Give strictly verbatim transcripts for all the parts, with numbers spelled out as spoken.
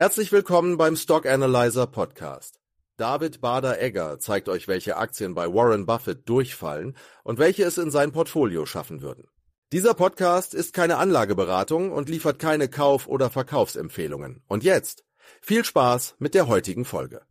Herzlich willkommen beim Stock Analyzer Podcast. David Bader-Egger zeigt euch, welche Aktien bei Warren Buffett durchfallen und welche es in sein Portfolio schaffen würden. Dieser Podcast ist keine Anlageberatung und liefert keine Kauf- oder Verkaufsempfehlungen. Und jetzt viel Spaß mit der heutigen Folge.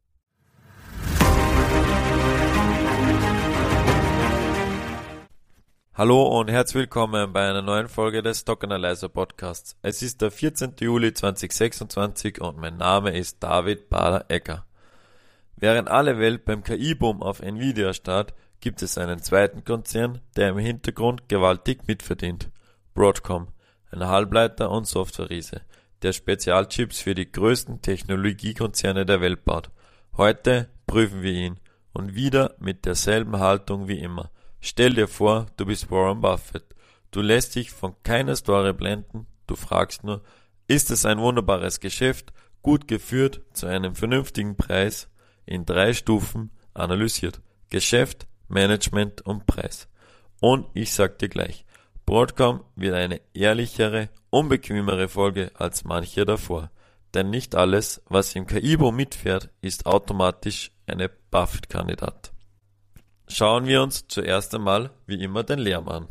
Hallo und herzlich willkommen bei einer neuen Folge des Stock Analyzer Podcasts. Es ist der vierzehnten Juli zweitausendsechsundzwanzig und mein Name ist David Bader-Egger. Während alle Welt beim K I-Boom auf Nvidia starrt, gibt es einen zweiten Konzern, der im Hintergrund gewaltig mitverdient. Broadcom, ein Halbleiter- und Software-Riese, der Spezialchips für die größten Technologiekonzerne der Welt baut. Heute prüfen wir ihn und wieder mit derselben Haltung wie immer. Stell dir vor, du bist Warren Buffett. Du lässt dich von keiner Story blenden, du fragst nur, ist es ein wunderbares Geschäft, gut geführt, zu einem vernünftigen Preis, in drei Stufen analysiert. Geschäft, Management und Preis. Und ich sag dir gleich, Broadcom wird eine ehrlichere, unbequemere Folge als manche davor. Denn nicht alles, was im K I-Boom mitfährt, ist automatisch eine Buffett-Kandidat. Schauen wir uns zuerst einmal wie immer den Lärm an.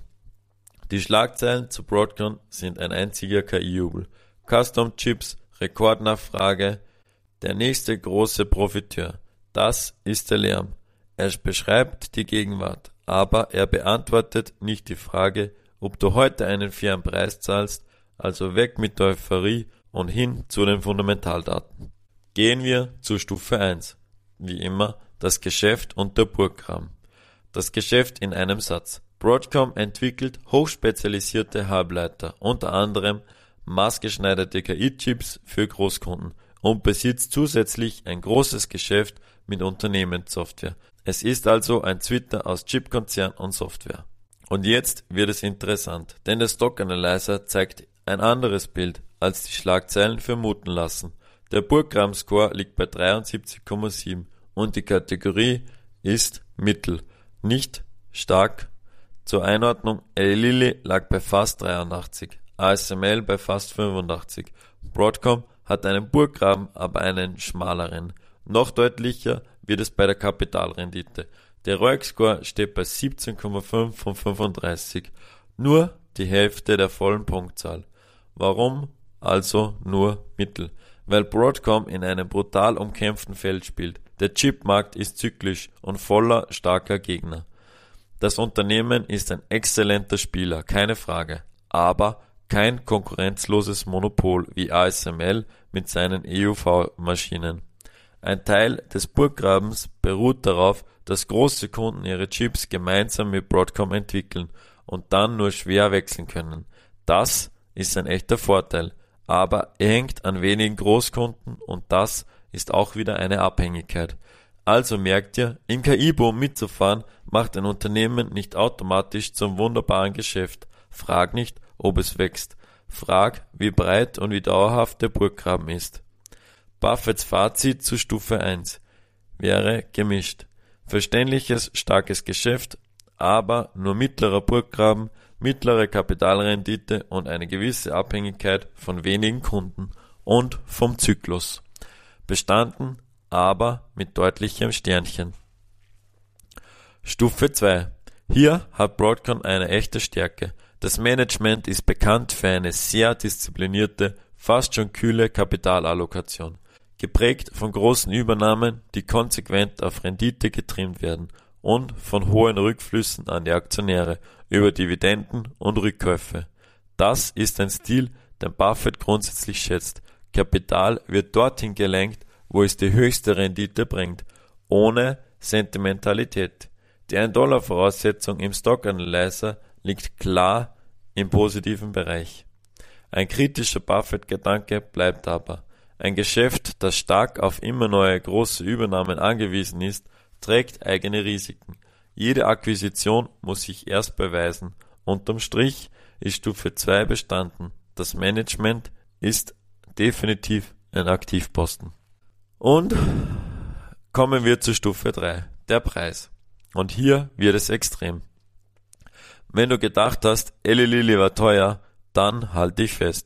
Die Schlagzeilen zu Broadcom sind ein einziger K I-Jubel. Custom-Chips, Rekordnachfrage, der nächste große Profiteur. Das ist der Lärm. Er beschreibt die Gegenwart, aber er beantwortet nicht die Frage, ob du heute einen fairen Preis zahlst, also weg mit der Euphorie und hin zu den Fundamentaldaten. Gehen wir zu Stufe eins. Wie immer das Geschäft und der Burggraben. Das Geschäft in einem Satz. Broadcom entwickelt hochspezialisierte Halbleiter, unter anderem maßgeschneiderte K I-Chips für Großkunden und besitzt zusätzlich ein großes Geschäft mit Unternehmenssoftware. Es ist also ein Twitter aus Chipkonzern und Software. Und jetzt wird es interessant, denn der Stock Analyzer zeigt ein anderes Bild, als die Schlagzeilen vermuten lassen. Der Burggraben-Score liegt bei dreiundsiebzig Komma sieben und die Kategorie ist Mittel. Nicht stark. Zur Einordnung, Eli Lilly lag bei fast dreiundachtzig, A S M L bei fast fünfundachtzig. Broadcom hat einen Burggraben, aber einen schmaleren. Noch deutlicher wird es bei der Kapitalrendite. Der R O I C-Score steht bei siebzehn Komma fünf von fünfunddreißig, nur die Hälfte der vollen Punktzahl. Warum also nur Mittel? Weil Broadcom in einem brutal umkämpften Feld spielt. Der Chipmarkt ist zyklisch und voller starker Gegner. Das Unternehmen ist ein exzellenter Spieler, keine Frage, aber kein konkurrenzloses Monopol wie A S M L mit seinen E U V-Maschinen. Ein Teil des Burggrabens beruht darauf, dass große Kunden ihre Chips gemeinsam mit Broadcom entwickeln und dann nur schwer wechseln können. Das ist ein echter Vorteil, aber er hängt an wenigen Großkunden und das ist auch wieder eine Abhängigkeit. Also merkt ihr, im K I-Boom mitzufahren macht ein Unternehmen nicht automatisch zum wunderbaren Geschäft. Frag nicht, ob es wächst. Frag, wie breit und wie dauerhaft der Burggraben ist. Buffetts Fazit zu Stufe eins wäre gemischt. Verständliches, starkes Geschäft, aber nur mittlerer Burggraben, mittlere Kapitalrendite und eine gewisse Abhängigkeit von wenigen Kunden und vom Zyklus. Bestanden, aber mit deutlichem Sternchen. Stufe zwei. Hier hat Broadcom eine echte Stärke. Das Management ist bekannt für eine sehr disziplinierte, fast schon kühle Kapitalallokation, geprägt von großen Übernahmen, die konsequent auf Rendite getrimmt werden und von hohen Rückflüssen an die Aktionäre über Dividenden und Rückkäufe. Das ist ein Stil, den Buffett grundsätzlich schätzt. Kapital wird dorthin gelenkt, wo es die höchste Rendite bringt, ohne Sentimentalität. Die ein Dollar Voraussetzung im Stock Analyzer liegt klar im positiven Bereich. Ein kritischer Buffett-Gedanke bleibt aber: Ein Geschäft, das stark auf immer neue große Übernahmen angewiesen ist, trägt eigene Risiken. Jede Akquisition muss sich erst beweisen. Unterm Strich ist Stufe zwei bestanden. Das Management ist definitiv ein Aktivposten. Und kommen wir zu Stufe drei, der Preis. Und hier wird es extrem. Wenn du gedacht hast, Eli Lilly war teuer, dann halt dich fest.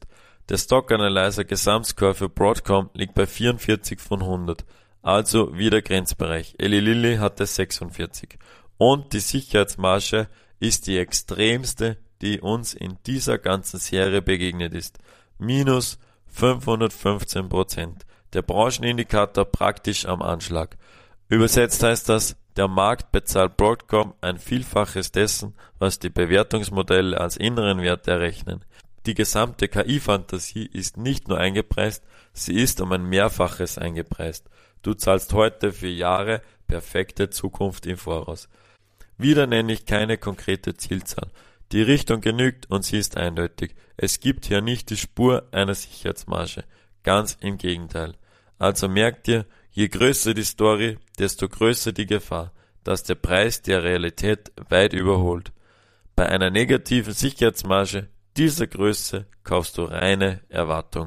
Der Stock Analyzer Gesamtscore für Broadcom liegt bei vierundvierzig von hundert, also wieder Grenzbereich. Eli Lilly hatte sechsundvierzig. Und die Sicherheitsmarge ist die extremste, die uns in dieser ganzen Serie begegnet ist. Minus fünfhundertfünfzehn Prozent. Der Branchenindikator praktisch am Anschlag. Übersetzt heißt das, der Markt bezahlt Broadcom ein Vielfaches dessen, was die Bewertungsmodelle als inneren Wert errechnen. Die gesamte K I-Fantasie ist nicht nur eingepreist, sie ist um ein Mehrfaches eingepreist. Du zahlst heute für Jahre perfekte Zukunft im Voraus. Wieder nenne ich keine konkrete Zielzahl. Die Richtung genügt und sie ist eindeutig. Es gibt hier nicht die Spur einer Sicherheitsmarge. Ganz im Gegenteil. Also merkt ihr, je größer die Story, desto größer die Gefahr, dass der Preis der Realität weit überholt. Bei einer negativen Sicherheitsmarge dieser Größe kaufst du reine Erwartung.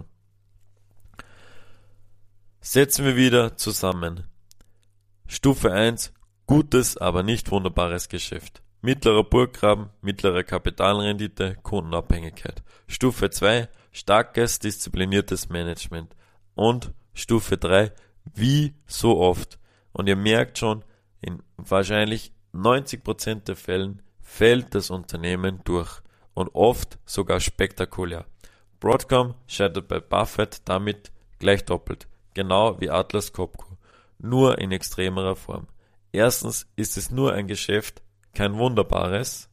Setzen wir wieder zusammen. Stufe eins, gutes, aber nicht wunderbares Geschäft. Mittlerer Burggraben, mittlere Kapitalrendite, Kundenabhängigkeit. Stufe zwei, starkes, diszipliniertes Management. Und Stufe drei, wie so oft. Und ihr merkt schon, in wahrscheinlich neunzig Prozent der Fällen fällt das Unternehmen durch. Und oft sogar spektakulär. Broadcom scheitert bei Buffett damit gleich doppelt. Genau wie Atlas Copco. Nur in extremerer Form. Erstens ist es nur ein Geschäft, kein wunderbares.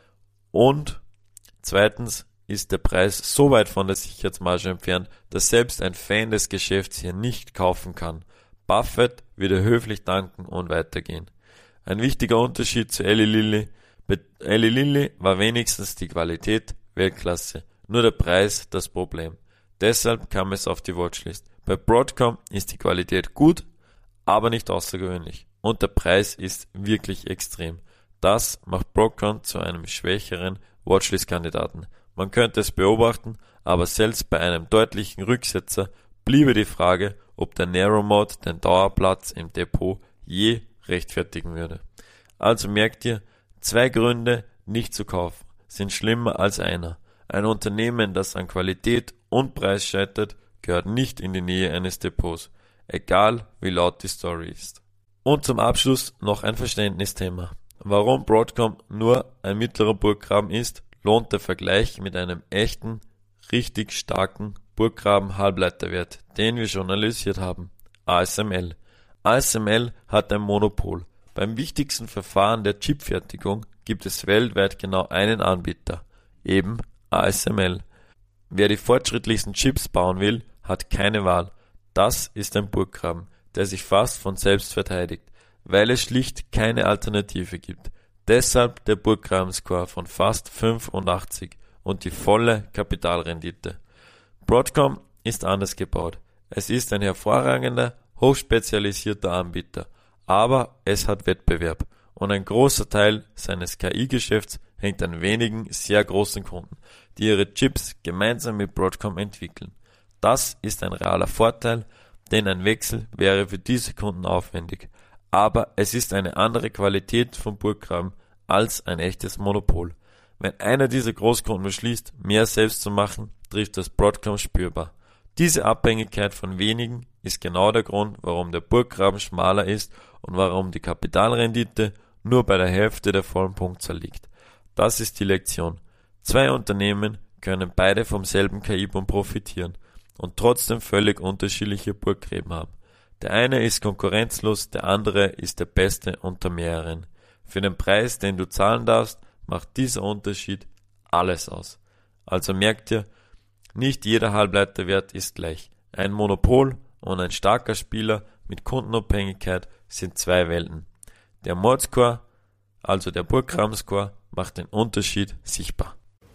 Und zweitens ist der Preis so weit von der Sicherheitsmarge entfernt, dass selbst ein Fan des Geschäfts hier nicht kaufen kann. Buffett würde höflich danken und weitergehen. Ein wichtiger Unterschied zu Eli Lilly. Bei Eli Lilly war wenigstens die Qualität Weltklasse, nur der Preis das Problem. Deshalb kam es auf die Watchlist. Bei Broadcom ist die Qualität gut, aber nicht außergewöhnlich. Und der Preis ist wirklich extrem. Das macht Broadcom zu einem schwächeren Watchlist-Kandidaten. Man könnte es beobachten, aber selbst bei einem deutlichen Rücksetzer bliebe die Frage, ob der Narrow Mode den Dauerplatz im Depot je rechtfertigen würde. Also merkt ihr, zwei Gründe nicht zu kaufen sind schlimmer als einer. Ein Unternehmen, das an Qualität und Preis scheitert, gehört nicht in die Nähe eines Depots, egal wie laut die Story ist. Und zum Abschluss noch ein Verständnisthema. Warum Broadcom nur ein mittlerer Burggraben ist, lohnt der Vergleich mit einem echten, richtig starken Burggraben-Halbleiterwert, den wir schon analysiert haben. A S M L. A S M L hat ein Monopol. Beim wichtigsten Verfahren der Chipfertigung gibt es weltweit genau einen Anbieter, eben A S M L. Wer die fortschrittlichsten Chips bauen will, hat keine Wahl. Das ist ein Burggraben, der sich fast von selbst verteidigt, weil es schlicht keine Alternative gibt. Deshalb der Burggraben-Score von fast fünfundachtzig und die volle Kapitalrendite. Broadcom ist anders gebaut. Es ist ein hervorragender, hochspezialisierter Anbieter, aber es hat Wettbewerb und ein großer Teil seines K I-Geschäfts hängt an wenigen sehr großen Kunden, die ihre Chips gemeinsam mit Broadcom entwickeln. Das ist ein realer Vorteil, denn ein Wechsel wäre für diese Kunden aufwendig. Aber es ist eine andere Qualität von Burggraben als ein echtes Monopol. Wenn einer dieser Großkunden beschließt, mehr selbst zu machen, trifft das Broadcom spürbar. Diese Abhängigkeit von wenigen ist genau der Grund, warum der Burggraben schmaler ist und warum die Kapitalrendite nur bei der Hälfte der vollen Punktzahl liegt. Das ist die Lektion. Zwei Unternehmen können beide vom selben K I-Boom profitieren und trotzdem völlig unterschiedliche Burggräben haben. Der eine ist konkurrenzlos, der andere ist der beste unter mehreren. Für den Preis, den du zahlen darfst, macht dieser Unterschied alles aus. Also merkt ihr, nicht jeder Halbleiterwert ist gleich. Ein Monopol und ein starker Spieler mit Kundenabhängigkeit sind zwei Welten. Der Mode-Score, also der Burggraben-Score, macht den Unterschied sichtbar.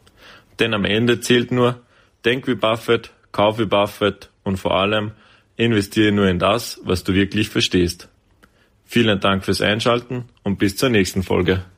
Denn am Ende zählt nur, denk wie Buffett, kauf wie Buffett und vor allem investiere nur in das, was du wirklich verstehst. Vielen Dank fürs Einschalten und bis zur nächsten Folge.